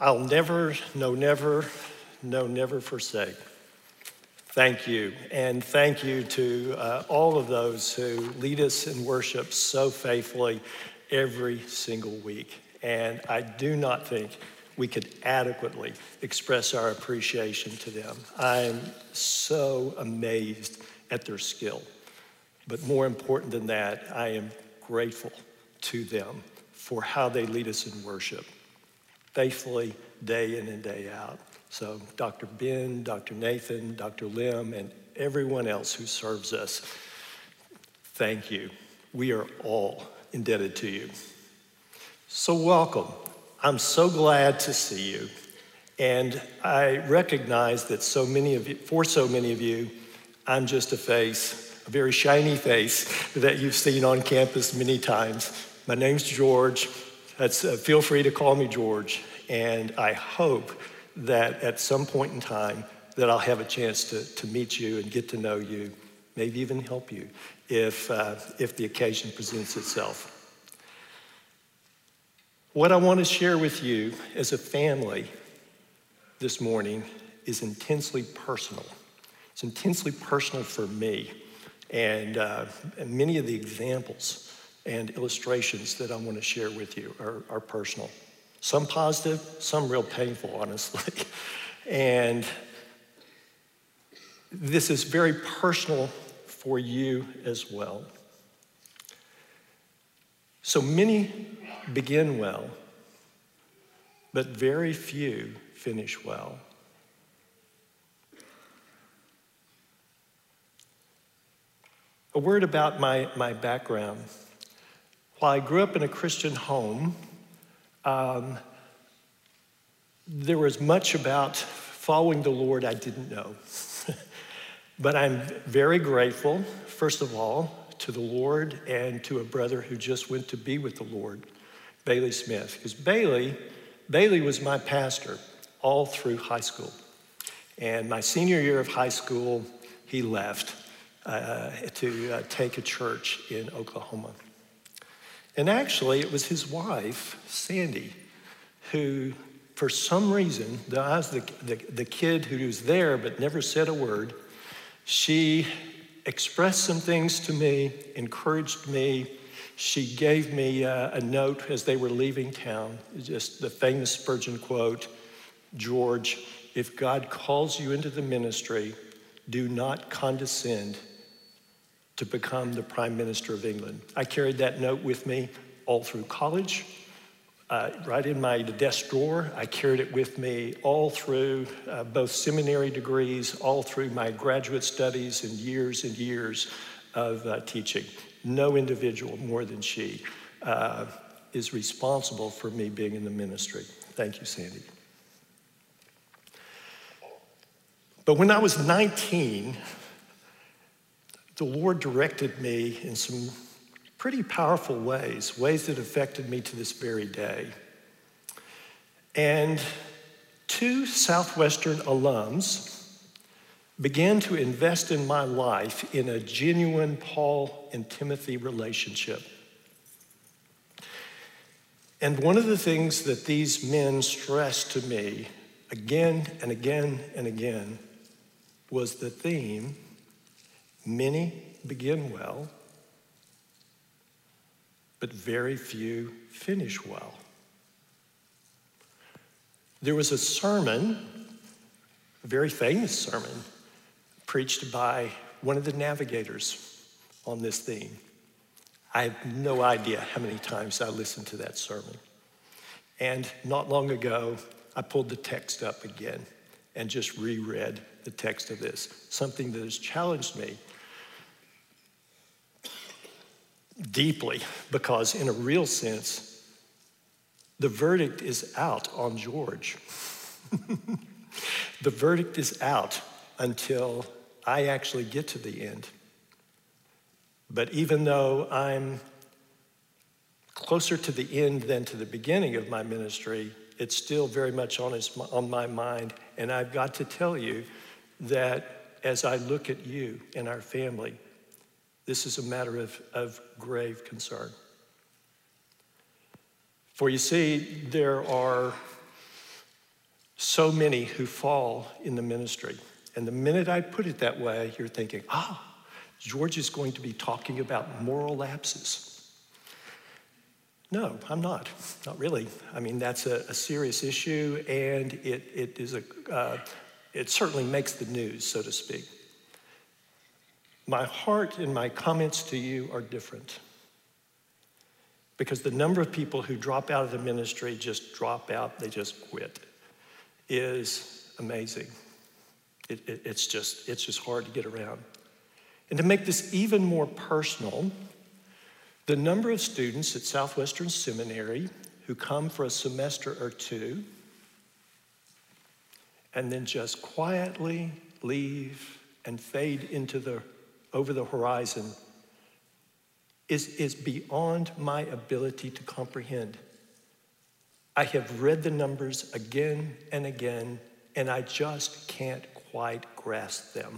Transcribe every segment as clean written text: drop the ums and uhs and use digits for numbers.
I'll never, no, never forsake. Thank you. And thank you to all of those who lead us in worship so faithfully every single week. And I do not think we could adequately express our appreciation to them. I'm so amazed at their skill. But more important than that, I am grateful to them for how they lead us in worship, faithfully, day in and day out. So Dr. Ben, Dr. Nathan, Dr. Lim, and everyone else who serves us, thank you. We are all indebted to you. So welcome. I'm so glad to see you. And I recognize that for so many of you, I'm just a face, a very shiny face that you've seen on campus many times. My name's George. Feel free to call me George. And I hope that at some point in time that I'll have a chance to meet you and get to know you, maybe even help you if the occasion presents itself. What I want to share with you as a family this morning is intensely personal. It's intensely personal for me, and many of the examples and illustrations that I want to share with you are personal. Some positive, some real painful, honestly. And this is very personal for you as well. So many begin well, but very few finish well. A word about my background. While I grew up in a Christian home, there was much about following the Lord I didn't know. But I'm very grateful, first of all, to the Lord and to a brother who just went to be with the Lord, Bailey Smith. Because Bailey was my pastor all through high school. And my senior year of high school, he left to take a church in Oklahoma. And actually, it was his wife, Sandy, who, for some reason, though I was the kid who was there but never said a word, she expressed some things to me, encouraged me. She gave me a note as they were leaving town, just the famous Spurgeon quote, "George, if God calls you into the ministry, do not condescend to become the Prime Minister of England." I carried that note with me all through college, right in my desk drawer. I carried it with me all through both seminary degrees, all through my graduate studies and years of teaching. No individual more than she is responsible for me being in the ministry. Thank you, Sandy. But when I was 19, the Lord directed me in some pretty powerful ways that affected me to this very day. And two Southwestern alums began to invest in my life in a genuine Paul and Timothy relationship. And one of the things that these men stressed to me again and again and again was the theme, many begin well, but very few finish well. There was a sermon, a very famous sermon, preached by one of the navigators on this theme. I have no idea how many times I listened to that sermon. And not long ago, I pulled the text up again and just reread the text of this, something that has challenged me deeply, because in a real sense, the verdict is out on George. The verdict is out until I actually get to the end. But even though I'm closer to the end than to the beginning of my ministry, it's still very much on my mind. And I've got to tell you that as I look at you and our family, this is a matter of grave concern. For you see, there are so many who fall in the ministry. And the minute I put it that way, you're thinking, George is going to be talking about moral lapses. No, I'm not really. I mean, that's a serious issue, and it certainly makes the news, so to speak. My heart and my comments to you are different, because the number of people who drop out of the ministry just drop out, they just quit, is amazing. It's just hard to get around. And to make this even more personal, the number of students at Southwestern Seminary who come for a semester or two and then just quietly leave and fade into over the horizon is beyond my ability to comprehend. I have read the numbers again and again, and I just can't quite grasp them.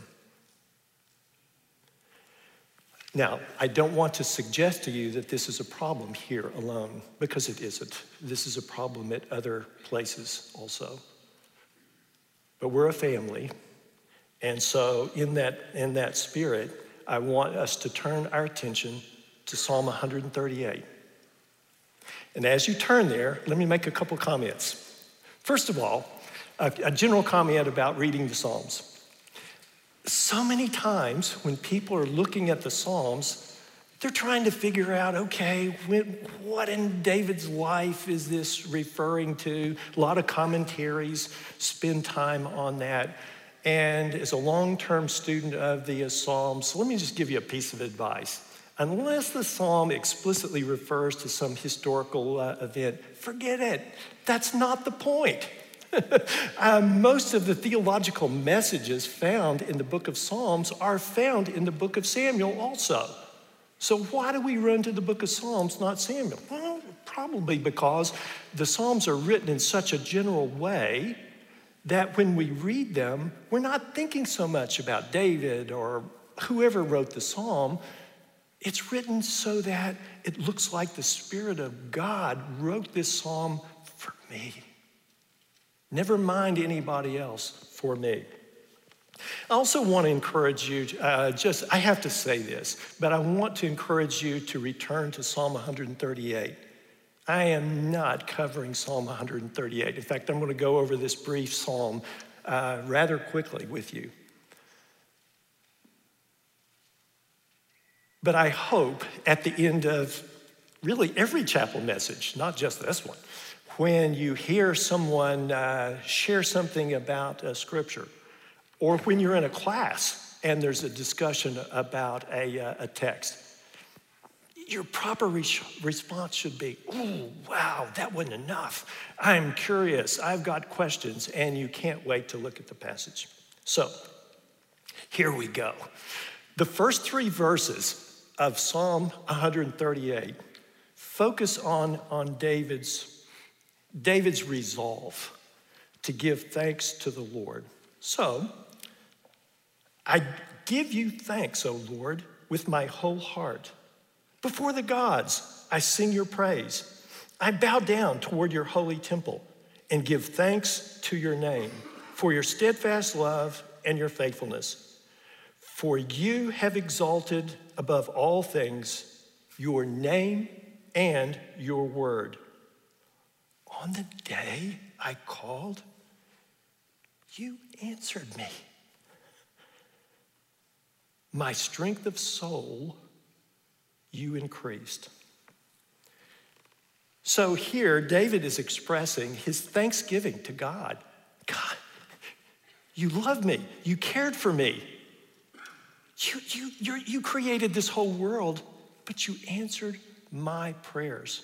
Now, I don't want to suggest to you that this is a problem here alone, because it isn't. This is a problem at other places also. But we're a family, and so in that spirit, I want us to turn our attention to Psalm 138. And as you turn there, let me make a couple comments. First of all, a general comment about reading the Psalms. So many times when people are looking at the Psalms, they're trying to figure out, okay, what in David's life is this referring to? A lot of commentaries spend time on that. And as a long-term student of the Psalms, let me just give you a piece of advice. Unless the Psalm explicitly refers to some historical event, forget it. That's not the point. Most of the theological messages found in the book of Psalms are found in the book of Samuel also. So why do we run to the book of Psalms, not Samuel? Well, probably because the Psalms are written in such a general way that when we read them, we're not thinking so much about David or whoever wrote the Psalm. It's written so that it looks like the Spirit of God wrote this Psalm for me. Never mind anybody else, for me. I also want to encourage you, I have to say this, but I want to encourage you to return to Psalm 138. I am not covering Psalm 138. In fact, I'm going to go over this brief psalm rather quickly with you. But I hope at the end of really every chapel message, not just this one, when you hear someone share something about Scripture, or when you're in a class and there's a discussion about a text, your proper response should be, oh, wow, that wasn't enough. I'm curious, I've got questions, and you can't wait to look at the passage. So, here we go. The first three verses of Psalm 138 focus on David's resolve to give thanks to the Lord. So, I give you thanks, O Lord, with my whole heart. Before the gods, I sing your praise. I bow down toward your holy temple and give thanks to your name for your steadfast love and your faithfulness. For you have exalted above all things your name and your word. On the day I called, you answered me. My strength of soul you increased. So here, David is expressing his thanksgiving to God. God, you loved me. You cared for me. You created this whole world, but you answered my prayers.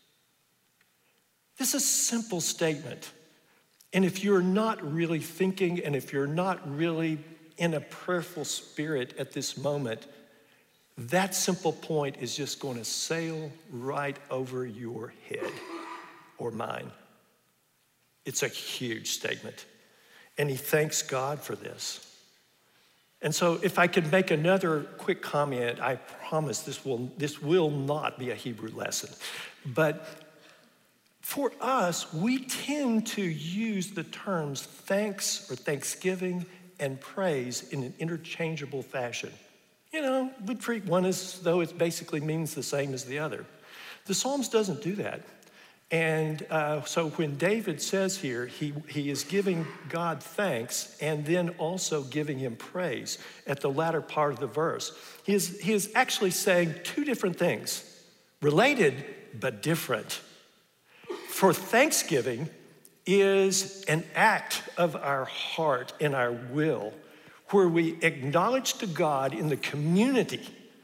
This is a simple statement. And if you're not really thinking, and if you're not really in a prayerful spirit at this moment, that simple point is just going to sail right over your head or mine. It's a huge statement. And he thanks God for this. And so if I could make another quick comment, I promise this will not be a Hebrew lesson. But For us, we tend to use the terms thanks or thanksgiving and praise in an interchangeable fashion. You know, we treat one as though it basically means the same as the other. The Psalms doesn't do that. And so when David says here, he is giving God thanks and then also giving him praise at the latter part of the verse. He is actually saying two different things, related but different. For thanksgiving is an act of our heart and our will where we acknowledge to God in the community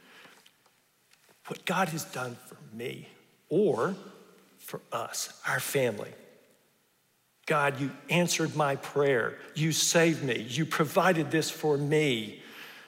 what God has done for me or for us, our family. God, you answered my prayer. You saved me. You provided this for me.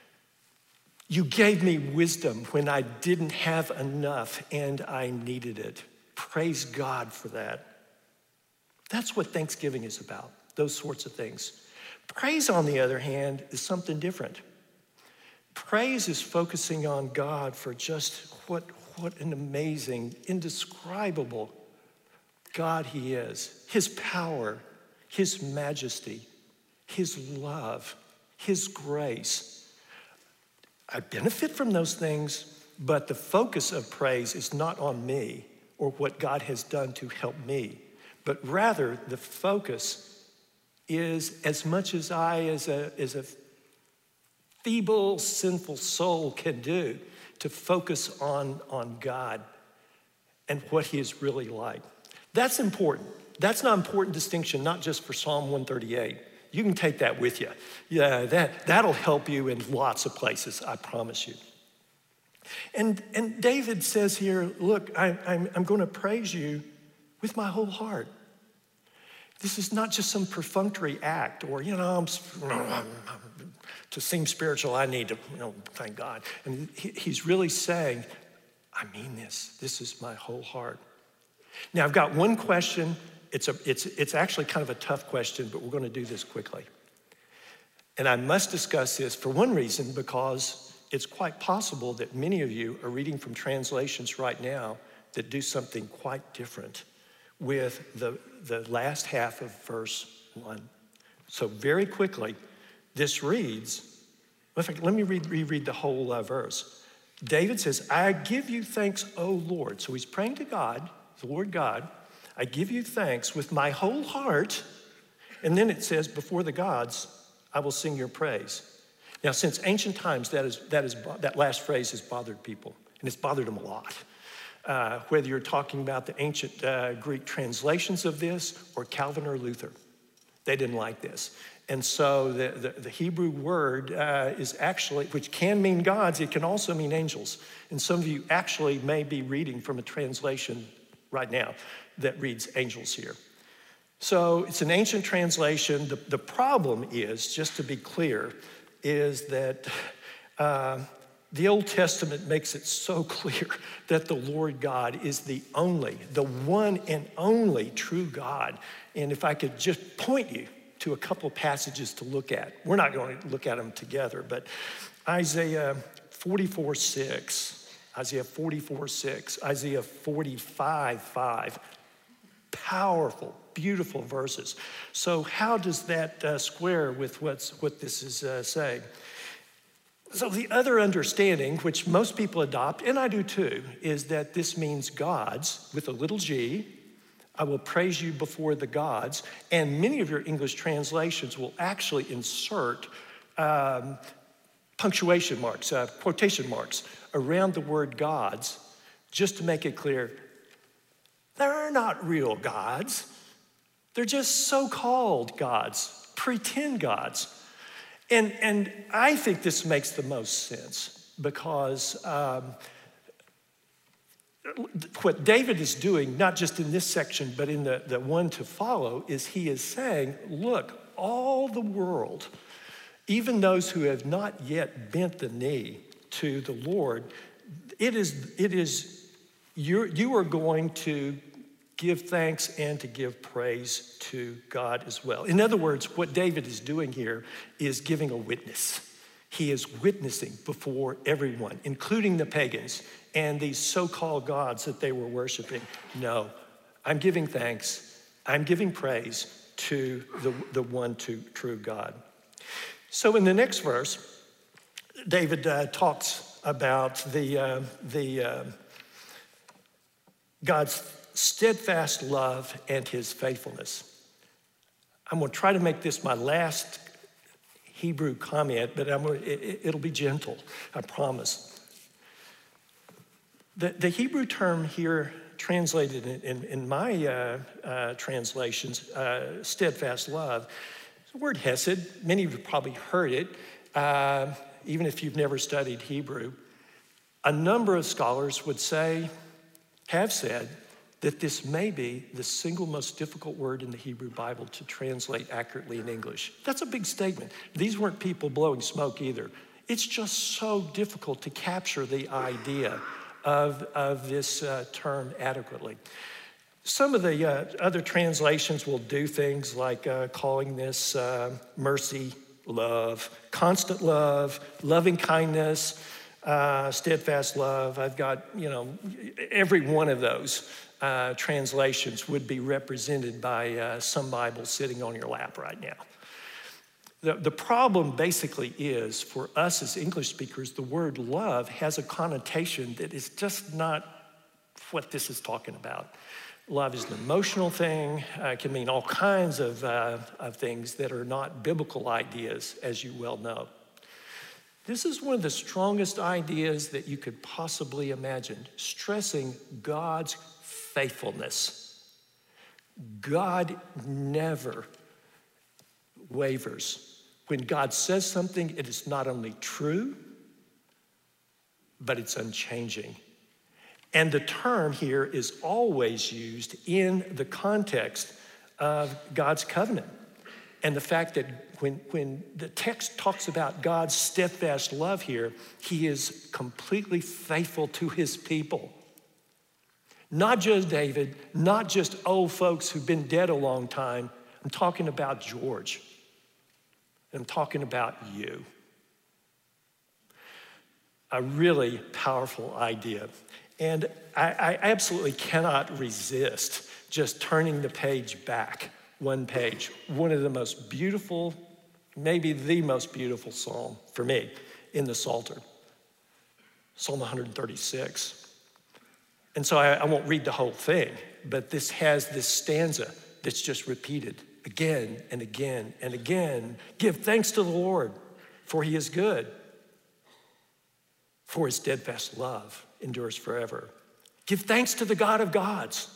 You gave me wisdom when I didn't have enough and I needed it. Praise God for that. That's what Thanksgiving is about, those sorts of things. Praise, on the other hand, is something different. Praise is focusing on God for just what an amazing, indescribable God he is. His power, his majesty, his love, his grace. I benefit from those things, but the focus of praise is not on me or what God has done to help me, but rather the focus is as much as I, as a feeble, sinful soul can do, to focus on God and what he is really like. That's important. That's an important distinction, not just for Psalm 138. You can take that with you. Yeah, that'll help you in lots of places, I promise you. And David says here, look, I'm going to praise you with my whole heart. This is not just some perfunctory act or, to seem spiritual, I need to, thank God. And he's really saying, I mean this. This is my whole heart. Now, I've got one question. It's actually kind of a tough question, but we're going to do this quickly. And I must discuss this for one reason, because it's quite possible that many of you are reading from translations right now that do something quite different with the last half of verse 1. So very quickly, this reads, in fact, let me reread the whole verse. David says, I give you thanks, O Lord. So he's praying to God, the Lord God. I give you thanks with my whole heart. And then it says, before the gods, I will sing your praise. Now, since ancient times, that last phrase has bothered people, and it's bothered them a lot. Whether you're talking about the ancient Greek translations of this or Calvin or Luther, they didn't like this. And so the Hebrew word is actually, which can mean gods, it can also mean angels. And some of you actually may be reading from a translation right now that reads angels here. So it's an ancient translation. The problem is, just to be clear, is that the Old Testament makes it so clear that the Lord God is the one and only true God. And if I could just point you to a couple passages to look at. We're not going to look at them together, but Isaiah 44:6, Isaiah 44:6, Isaiah 45:5. Powerful, beautiful verses. So how does that square with what this is saying? So the other understanding, which most people adopt, and I do too, is that this means gods with a little g. I will praise you before the gods. And many of your English translations will actually insert punctuation marks, quotation marks around the word gods, just to make it clear, they're not real gods. They're just so-called gods, pretend gods. And I think this makes the most sense because what David is doing, not just in this section, but in the one to follow, is he is saying, look, all the world, even those who have not yet bent the knee to the Lord, you are going to give thanks and to give praise to God as well. In other words, what David is doing here is giving a witness. He is witnessing before everyone, including the pagans and these so-called gods that they were worshiping. No, I'm giving thanks. I'm giving praise to the one true God. So in the next verse, David talks about God's steadfast love and his faithfulness. I'm going to try to make this my last Hebrew comment, but it'll be gentle, I promise. The Hebrew term here translated in my translations, steadfast love, the word hesed. Many of you probably heard it, even if you've never studied Hebrew. A number of scholars have said that this may be the single most difficult word in the Hebrew Bible to translate accurately in English. That's a big statement. These weren't people blowing smoke either. It's just so difficult to capture the idea of this term adequately. Some of the other translations will do things like calling this mercy, love, constant love, loving kindness, steadfast love. I've got, every one of those translations would be represented by some Bible sitting on your lap right now. The problem basically is, for us as English speakers, the word love has a connotation that is just not what this is talking about. Love is an emotional thing. It can mean all kinds of things that are not biblical ideas, as you well know. This is one of the strongest ideas that you could possibly imagine, stressing God's faithfulness. God never wavers. When God says something, it is not only true, but it's unchanging. And the term here is always used in the context of God's covenant. And the fact that when the text talks about God's steadfast love here, he is completely faithful to his people. Not just David, not just old folks who've been dead a long time. I'm talking about George. I'm talking about you. A really powerful idea. And I absolutely cannot resist just turning the page back, one page. One of the most beautiful, maybe the most beautiful psalm for me in the Psalter, Psalm 136. And so I won't read the whole thing, but this has this stanza that's just repeated again and again and again. Give thanks to the Lord, for he is good, for his steadfast love endures forever. Give thanks to the God of gods,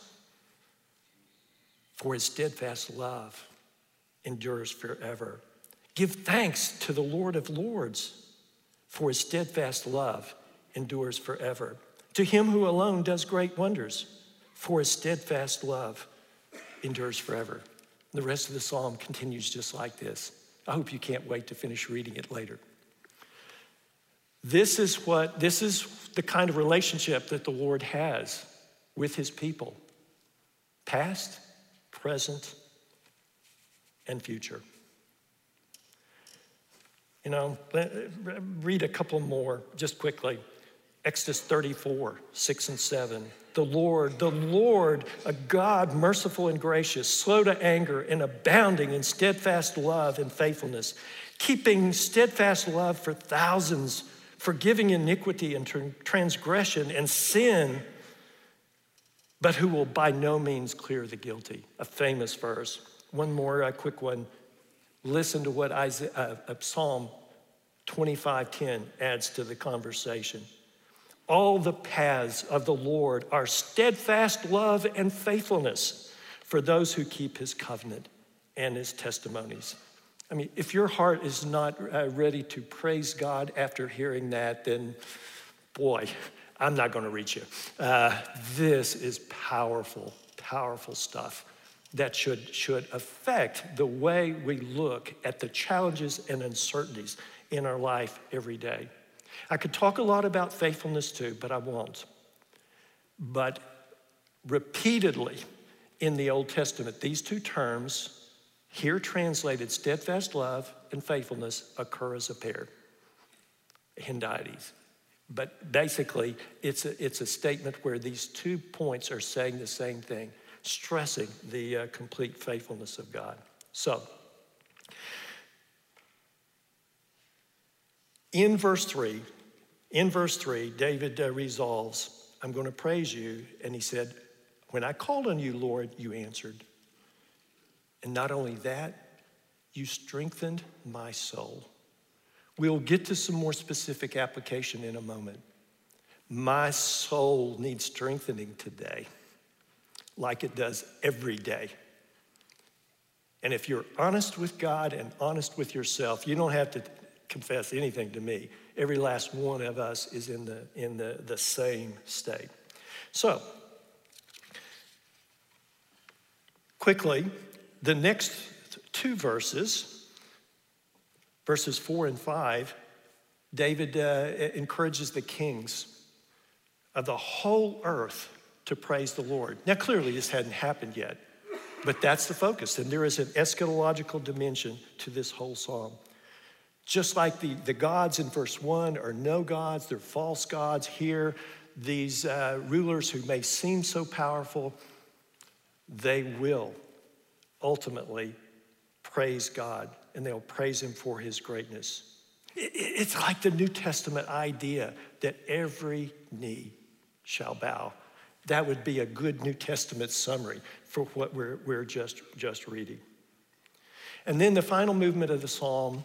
for his steadfast love endures forever. Give thanks to the Lord of lords, for his steadfast love endures forever. To him who alone does great wonders, for his steadfast love endures forever. The rest of the psalm continues just like this. I hope you can't wait to finish reading it later. This is the kind of relationship that the Lord has with his people, past, present, and future. Read a couple more just quickly. Exodus 34, 6 and 7. The Lord, a God merciful and gracious, slow to anger and abounding in steadfast love and faithfulness, keeping steadfast love for thousands, forgiving iniquity and transgression and sin, but who will by no means clear the guilty. A famous verse. One more quick one. Listen to what Psalm 25:10 adds to the conversation. All the paths of the Lord are steadfast love and faithfulness for those who keep his covenant and his testimonies. I mean, if your heart is not ready to praise God after hearing that, then boy, I'm not going to reach you. This is powerful, powerful stuff that should affect the way we look at the challenges and uncertainties in our life every day. I could talk a lot about faithfulness too, but I won't. But repeatedly in the Old Testament, these two terms, here translated steadfast love and faithfulness, occur as a pair, hendiades. But basically, it's a statement where these 2 points are saying the same thing. stressing the complete faithfulness of God. So, in verse 3, David resolves, I'm going to praise you. And he said, when I called on you, Lord, you answered. And not only that, you strengthened my soul. We'll get to some more specific application in a moment. My soul needs strengthening today, like it does every day. And if you're honest with God and honest with yourself, you don't have to confess anything to me. Every last one of us is in the same state. So, quickly, the next two verses 4 and 5, David encourages the kings of the whole earth to praise the Lord. Now, clearly this hadn't happened yet, but that's the focus. And there is an eschatological dimension to this whole psalm. Just like the gods in verse 1 are no gods, they're false gods. Here, these rulers who may seem so powerful, they will ultimately praise God, and they'll praise him for his greatness. It's like the New Testament idea that every knee shall bow. That would be a good New Testament summary for what we're just reading. And then the final movement of the psalm,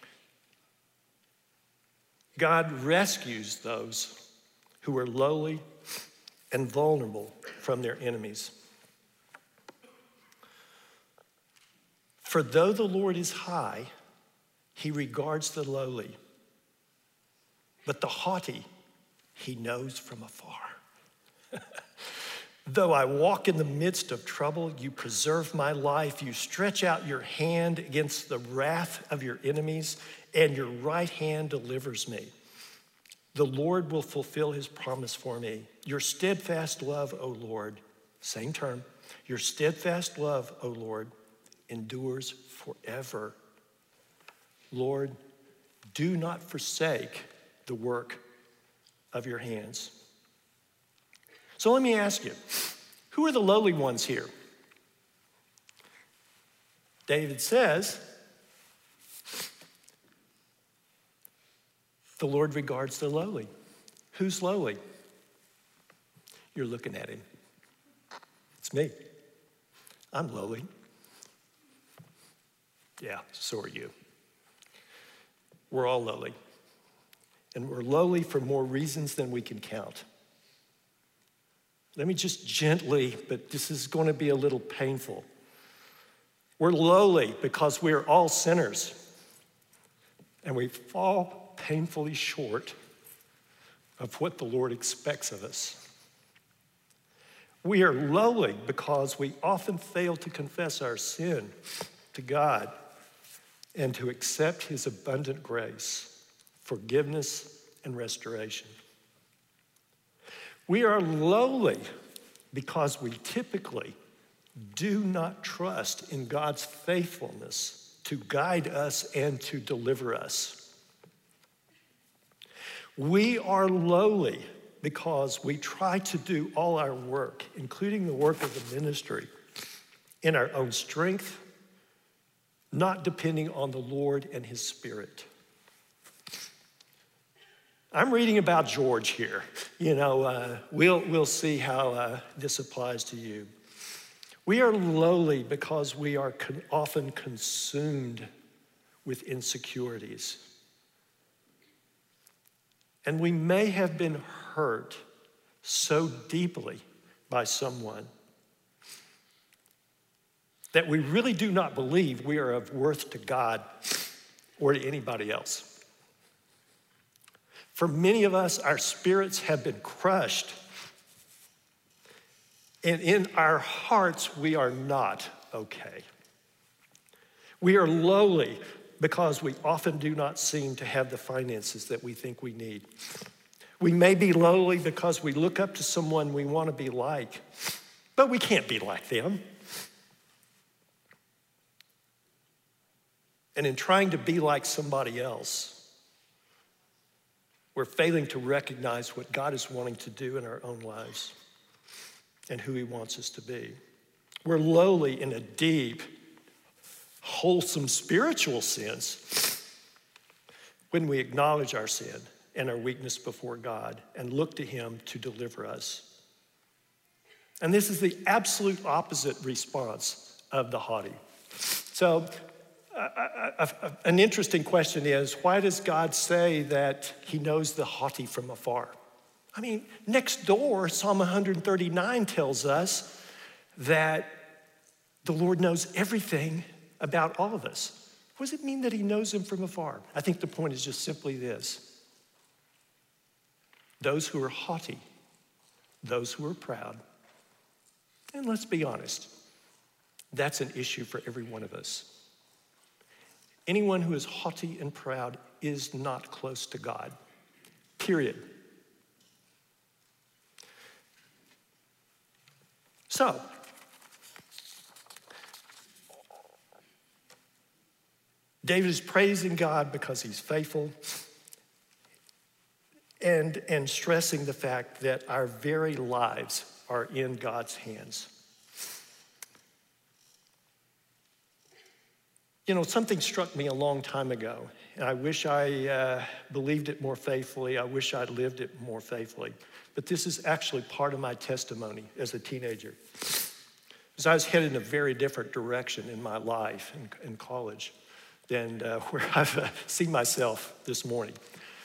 God rescues those who are lowly and vulnerable from their enemies. For though the Lord is high, he regards the lowly, but the haughty he knows from afar. Though I walk in the midst of trouble, you preserve my life. You stretch out your hand against the wrath of your enemies, and your right hand delivers me. The Lord will fulfill his promise for me. Your steadfast love, O Lord, same term, your steadfast love, O Lord, endures forever. Lord, do not forsake the work of your hands. So let me ask you, who are the lowly ones here? David says, the Lord regards the lowly. Who's lowly? You're looking at him. It's me. I'm lowly. Yeah, so are you. We're all lowly. And we're lowly for more reasons than we can count. Let me just gently, but this is going to be a little painful. We're lowly because we're all sinners. And we fall painfully short of what the Lord expects of us. We are lowly because we often fail to confess our sin to God and to accept his abundant grace, forgiveness, and restoration. We are lowly because we typically do not trust in God's faithfulness to guide us and to deliver us. We are lowly because we try to do all our work, including the work of the ministry, in our own strength, not depending on the Lord and his Spirit. I'm reading about George here. We'll see how this applies to you. We are lowly because we are often consumed with insecurities. And we may have been hurt so deeply by someone that we really do not believe we are of worth to God or to anybody else. For many of us, our spirits have been crushed, and in our hearts, we are not okay. We are lowly because we often do not seem to have the finances that we think we need. We may be lowly because we look up to someone we want to be like, but we can't be like them. And in trying to be like somebody else, we're failing to recognize what God is wanting to do in our own lives and who he wants us to be. We're lowly in a deep, wholesome spiritual sense when we acknowledge our sin and our weakness before God and look to him to deliver us. And this is the absolute opposite response of the haughty. So an interesting question is, why does God say that he knows the haughty from afar? I mean, next door, Psalm 139 tells us that the Lord knows everything about all of us. What does it mean that he knows them from afar? I think the point is just simply this. Those who are haughty, those who are proud, and let's be honest, that's an issue for every one of us. Anyone who is haughty and proud is not close to God, period. So, David is praising God because he's faithful and stressing the fact that our very lives are in God's hands. You know, something struck me a long time ago, and I wish I believed it more faithfully. I wish I'd lived it more faithfully. But this is actually part of my testimony as a teenager. Because I was headed in a very different direction in my life in college than where I've seen myself this morning.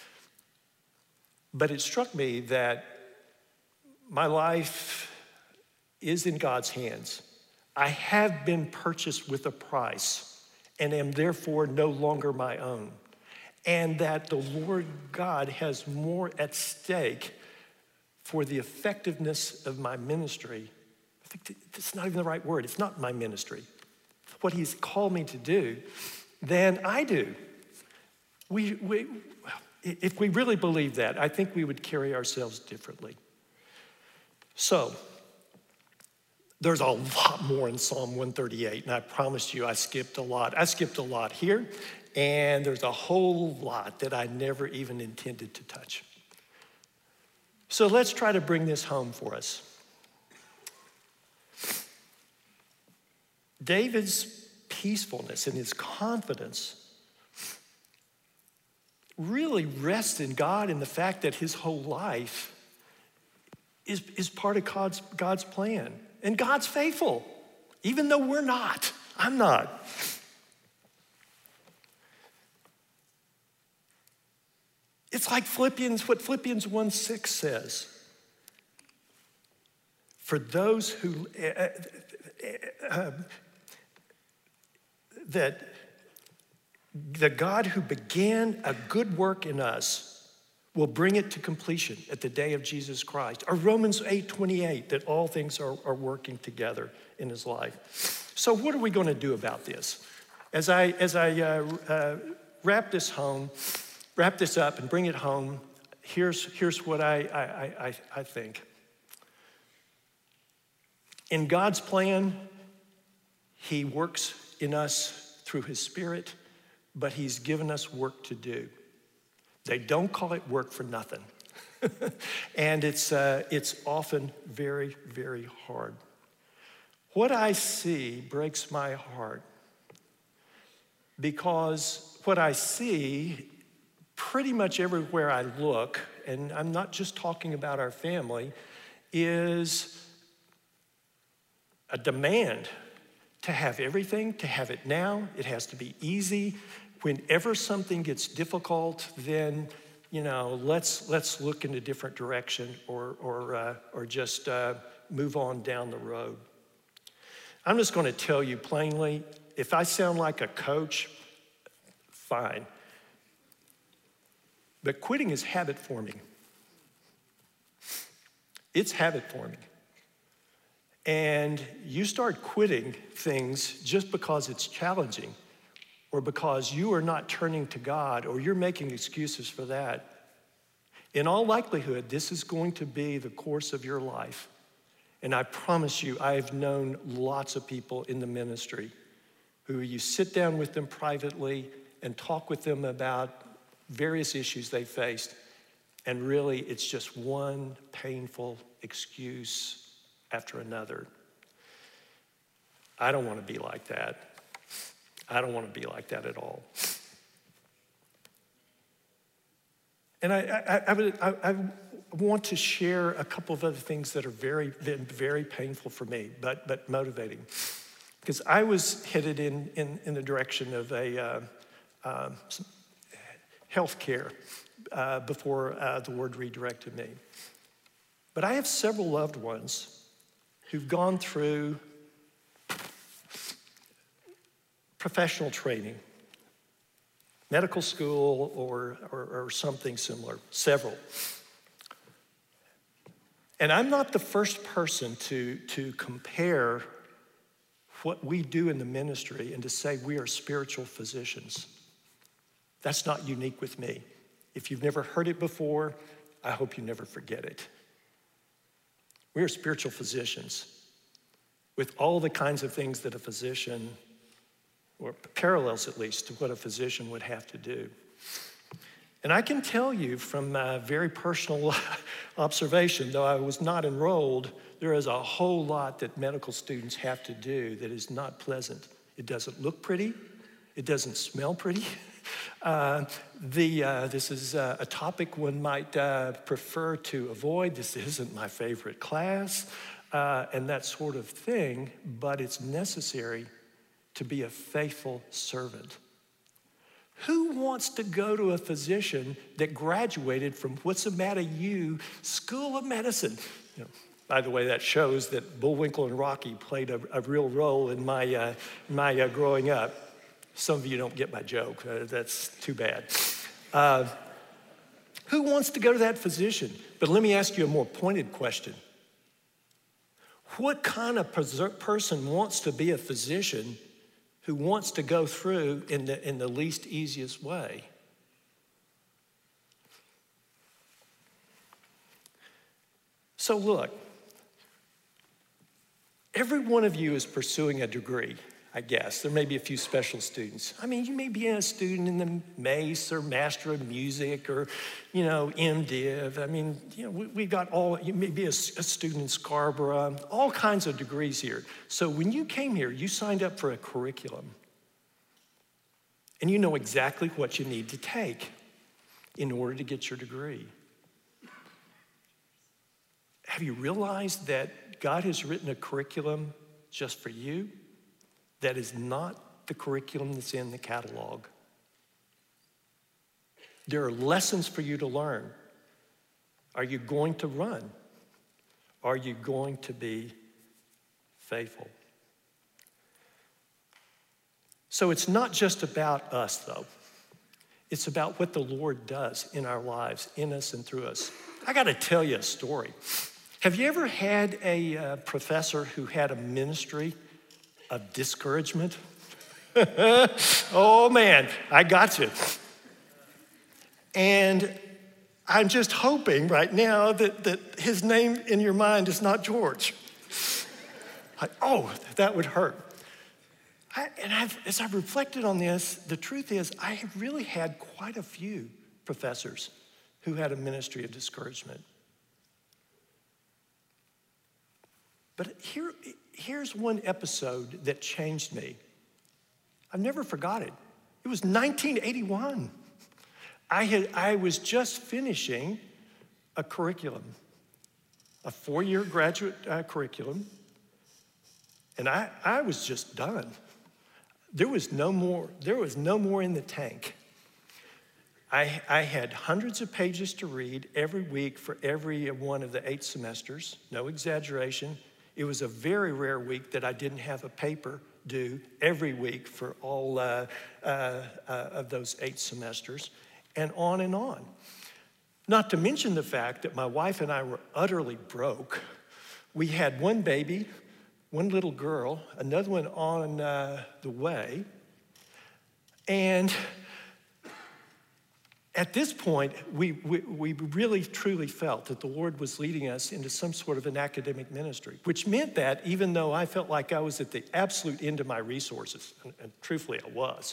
But it struck me that my life is in God's hands. I have been purchased with a price and am therefore no longer my own. And that the Lord God has more at stake for the effectiveness of my ministry. I think it's not even the right word. It's not my ministry. What he's called me to do than I do. If we really believe that, I think we would carry ourselves differently. So, there's a lot more in Psalm 138, and I promised you I skipped a lot. I skipped a lot here, and there's a whole lot that I never even intended to touch. So let's try to bring this home for us. David's peacefulness and his confidence really rests in God and the fact that his whole life is part of God's plan. And God's faithful, even though we're not. I'm not. It's like what Philippians 1:6 says. For those who, that the God who began a good work in us will bring it to completion at the day of Jesus Christ. Or Romans 8:28, that all things are working together in his life. So what are we going to do about this? As I wrap this up and bring it home, here's what I think. In God's plan, he works in us through his Spirit, but he's given us work to do. They don't call it work for nothing. And it's often very, very hard. What I see breaks my heart because what I see pretty much everywhere I look, and I'm not just talking about our family, is a demand to have everything, to have it now. It has to be easy. Whenever something gets difficult, then, let's look in a different direction or just move on down the road. I'm just going to tell you plainly, if I sound like a coach, fine. But quitting is habit forming. It's habit forming. And you start quitting things just because it's challenging, or because you are not turning to God, or you're making excuses for that. In all likelihood, this is going to be the course of your life. And I promise you, I've known lots of people in the ministry who you sit down with them privately and talk with them about various issues they faced, and really it's just one painful excuse after another. I don't want to be like that. I don't want to be like that at all. And I want to share a couple of other things that are very painful for me, but motivating. Because I was headed in the direction of a health care before the Lord redirected me. But I have several loved ones who've gone through professional training, medical school or something similar, several. And I'm not the first person to compare what we do in the ministry and to say we are spiritual physicians. That's not unique with me. If you've never heard it before, I hope you never forget it. We are spiritual physicians with all the kinds of things that a physician, or parallels at least, to what a physician would have to do. And I can tell you from very personal observation, though I was not enrolled, there is a whole lot that medical students have to do that is not pleasant. It doesn't look pretty. It doesn't smell pretty. This is a topic one might prefer to avoid. This isn't my favorite class, and that sort of thing, but it's necessary to be a faithful servant. Who wants to go to a physician that graduated from What's the Matter You School of Medicine? You know, by the way, that shows that Bullwinkle and Rocky played a real role in my growing up. Some of you don't get my joke. That's too bad. Who wants to go to that physician? But let me ask you a more pointed question. What kind of person wants to be a physician who wants to go through in the least easiest way? So look, every one of you is pursuing a degree, I guess. There may be a few special students. I mean, you may be a student in the MACE or Master of Music or, MDiv. I mean, we've got you may be a student in Scarborough, all kinds of degrees here. So when you came here, you signed up for a curriculum. And you know exactly what you need to take in order to get your degree. Have you realized that God has written a curriculum just for you? That is not the curriculum that's in the catalog. There are lessons for you to learn. Are you going to run? Are you going to be faithful? So it's not just about us, though. It's about what the Lord does in our lives, in us and through us. I got to tell you a story. Have you ever had a professor who had a ministry of discouragement? Oh man, I got you. And I'm just hoping right now that his name in your mind is not George. That would hurt. As I've reflected on this, the truth is I have really had quite a few professors who had a ministry of discouragement. But here's one episode that changed me. I've never forgot it. It was 1981. I was just finishing a curriculum, a 4-year graduate curriculum, and I was just done. There was no more in the tank. I had hundreds of pages to read every week for every one of the 8 semesters, no exaggeration. It was a very rare week that I didn't have a paper due every week for all of those 8 semesters, and on and on. Not to mention the fact that my wife and I were utterly broke. We had one baby, one little girl, another one on the way, and at this point, we really truly felt that the Lord was leading us into some sort of an academic ministry, which meant that even though I felt like I was at the absolute end of my resources, and truthfully I was,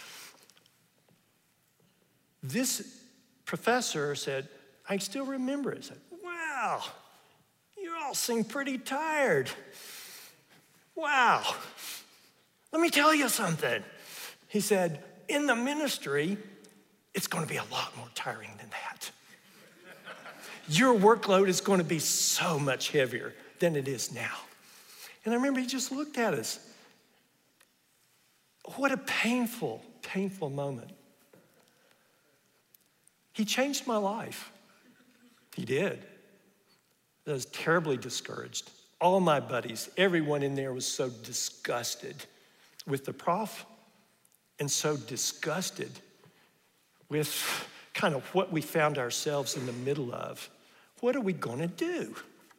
this professor said, I still remember it, said, wow, you all seem pretty tired. Wow, let me tell you something. He said, in the ministry, it's going to be a lot more tiring than that. Your workload is going to be so much heavier than it is now. And I remember he just looked at us. What a painful, painful moment. He changed my life. He did. I was terribly discouraged. All my buddies, everyone in there was so disgusted with the prof and so disgusted with kind of what we found ourselves in the middle of. What are we going to do?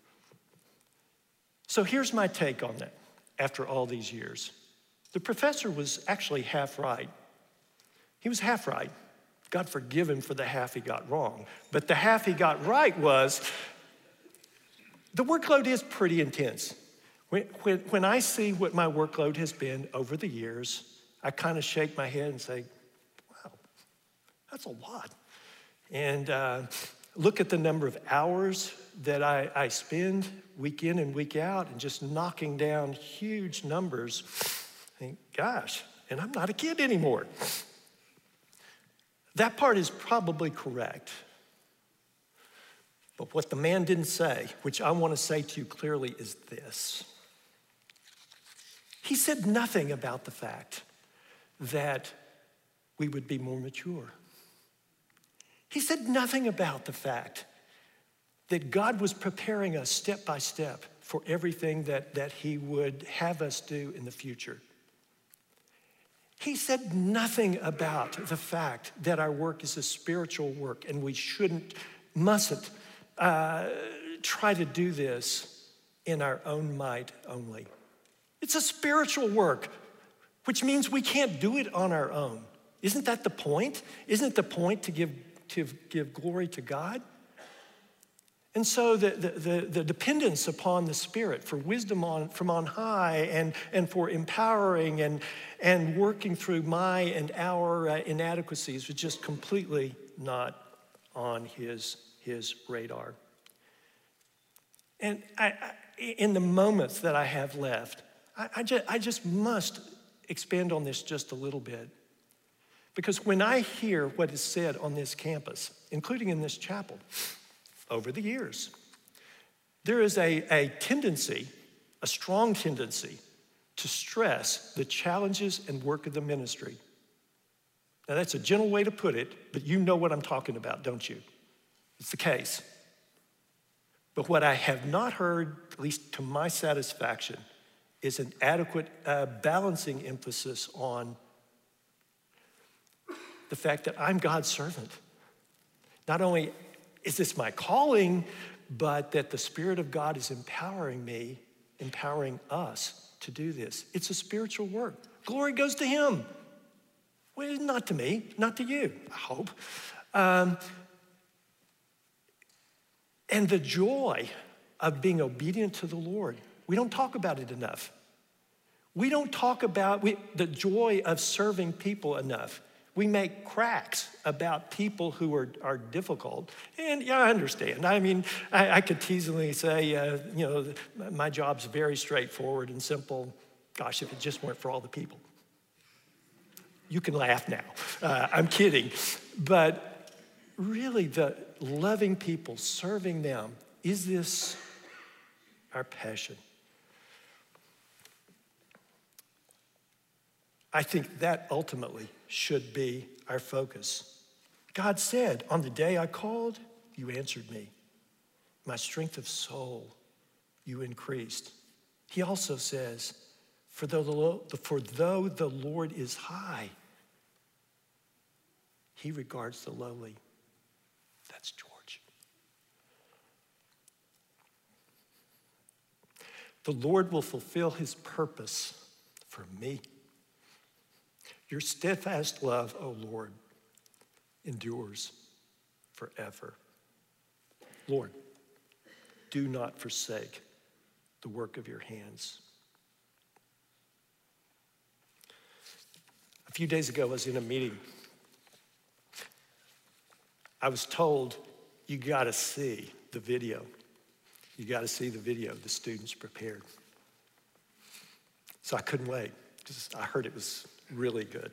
So here's my take on that after all these years. The professor was actually half right. He was half right. God forgive him for the half he got wrong. But the half he got right was, the workload is pretty intense. When I see what my workload has been over the years, I kind of shake my head and say, wow, that's a lot. And look at the number of hours that I spend week in and week out and just knocking down huge numbers. I think, gosh, and I'm not a kid anymore. That part is probably correct. But what the man didn't say, which I want to say to you clearly, is this. He said nothing about the fact that we would be more mature. He said nothing about the fact that God was preparing us step by step for everything that he would have us do in the future. He said nothing about the fact that our work is a spiritual work and we mustn't try to do this in our own might only. It's a spiritual work, which means we can't do it on our own. Isn't that the point? Isn't it the point to give glory to God? And so the dependence upon the Spirit for wisdom from on high and for empowering and working through my and our inadequacies was just completely not on his radar. And in the moments that I have left, I just must expand on this just a little bit. Because when I hear what is said on this campus, including in this chapel, over the years, there is a tendency, a strong tendency, to stress the challenges and work of the ministry. Now, that's a gentle way to put it, but you know what I'm talking about, don't you? It's the case. But what I have not heard, at least to my satisfaction, is an adequate balancing emphasis on the fact that I'm God's servant. Not only is this my calling, but that the Spirit of God is empowering me, empowering us to do this. It's a spiritual work. Glory goes to him. Well, not to me, not to you, I hope. And the joy of being obedient to the Lord, we don't talk about it enough. We don't talk about the joy of serving people enough. We make cracks about people who are difficult. And yeah, I understand. I mean, I could teasingly say, my job's very straightforward and simple. Gosh, if it just weren't for all the people. You can laugh now. I'm kidding. But really, the loving people, serving them, is this our passion? I think that ultimately should be our focus. God said, on the day I called, you answered me. My strength of soul, you increased. He also says, for though the Lord is high, he regards the lowly. That's George. The Lord will fulfill his purpose for me. Your steadfast love, O Lord, endures forever. Lord, do not forsake the work of your hands. A few days ago, I was in a meeting. I was told, you gotta see the video. You gotta see the video the students prepared. So I couldn't wait because I heard it was really good.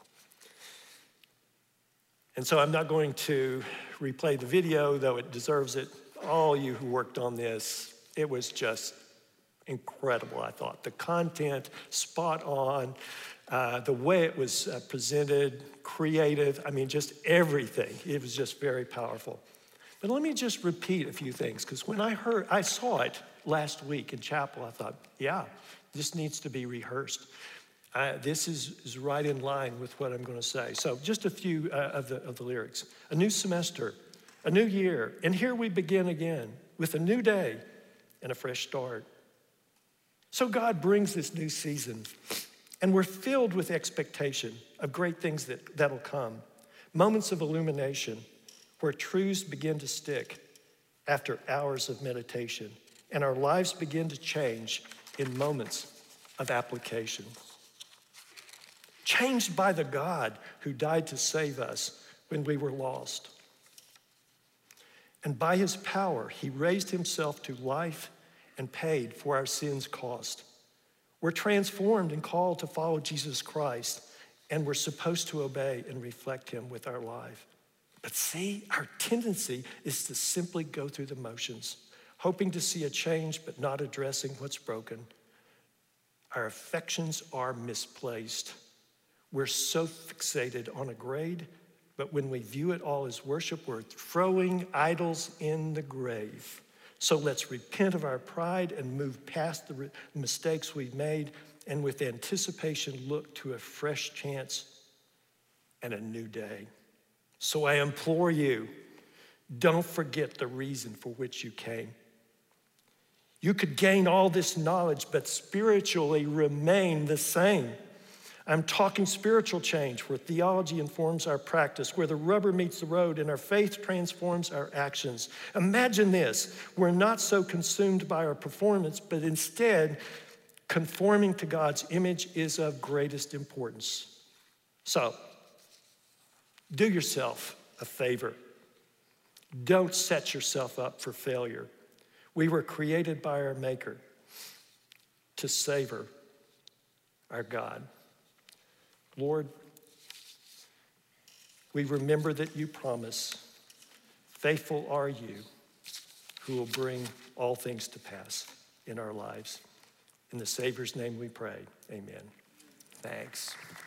And so I'm not going to replay the video, though it deserves it. All you who worked on this, it was just incredible, I thought. The content, spot on. The way it was presented, creative, I mean, just everything. It was just very powerful. But let me just repeat a few things, because when I saw it last week in chapel, I thought, yeah, this needs to be rehearsed. This is right in line with what I'm going to say. So just a few of the lyrics. A new semester, a new year, and here we begin again with a new day and a fresh start. So God brings this new season, and we're filled with expectation of great things that'll come. Moments of illumination where truths begin to stick after hours of meditation, and our lives begin to change in moments of application. Changed by the God who died to save us when we were lost. And by his power, he raised himself to life and paid for our sins' cost. We're transformed and called to follow Jesus Christ, and we're supposed to obey and reflect him with our life. But see, our tendency is to simply go through the motions, hoping to see a change but not addressing what's broken. Our affections are misplaced. We're so fixated on a grade, but when we view it all as worship, we're throwing idols in the grave. So let's repent of our pride and move past the mistakes we've made, and with anticipation look to a fresh chance and a new day. So I implore you, don't forget the reason for which you came. You could gain all this knowledge, but spiritually remain the same. I'm talking spiritual change, where theology informs our practice, where the rubber meets the road and our faith transforms our actions. Imagine this, we're not so consumed by our performance, but instead, conforming to God's image is of greatest importance. So, do yourself a favor. Don't set yourself up for failure. We were created by our Maker to savor our God. Lord, we remember that you promise, faithful are you who will bring all things to pass in our lives. In the Savior's name we pray, amen. Thanks.